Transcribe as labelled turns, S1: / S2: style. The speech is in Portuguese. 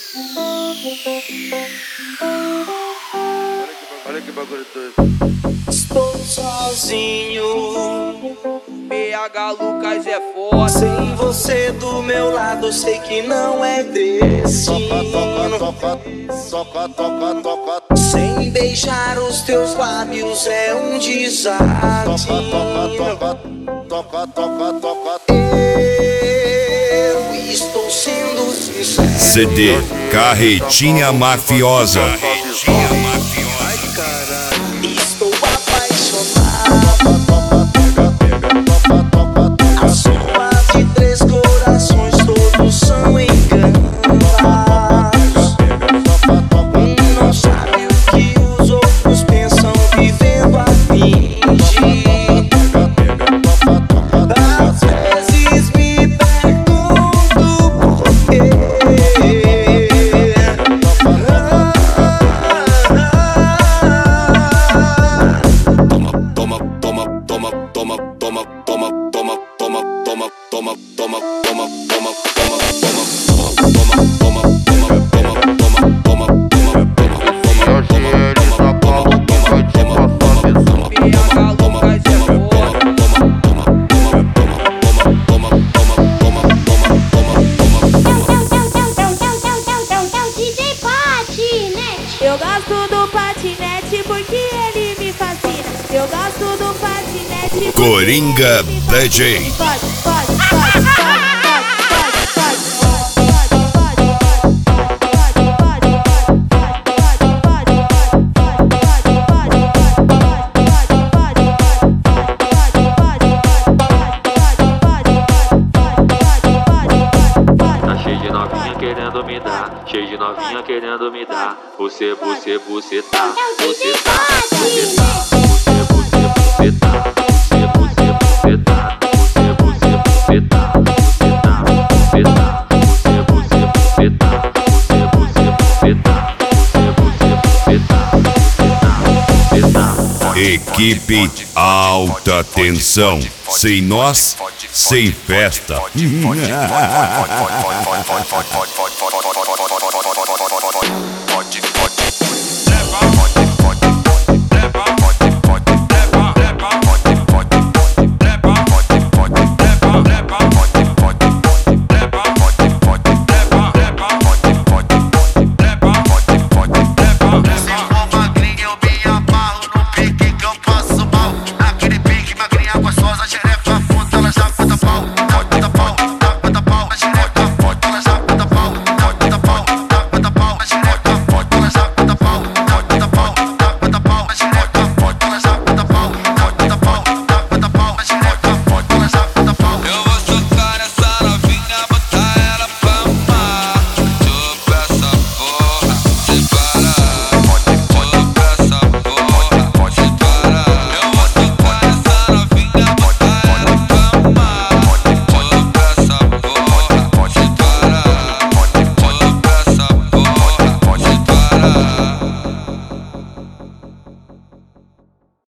S1: Olha que bagulho doido.
S2: Estou sozinho, PH Lucas é foda. Sem você do meu lado, sei que não é destino. Sem beijar os teus lábios é um desatino. Eu estou sendo sincero.
S3: CD Carretinha Mafiosa.
S2: Estou apaixonado. A soma de três corações, todos são enganos. Não sabe o que os outros pensam, vivendo a fingir. Às vezes me pergunto porquê.
S4: Eu gosto do patinete porque ele me fascina. Eu gosto do patinete porque
S3: Coringa DJ.
S5: Querendo me dar, cheio de novinha querendo me dar. Você tá, você tá, você tá, você tá, você tá, você tá, você tá,
S3: Equipe Alta Tensão. Sem nós, sem festa.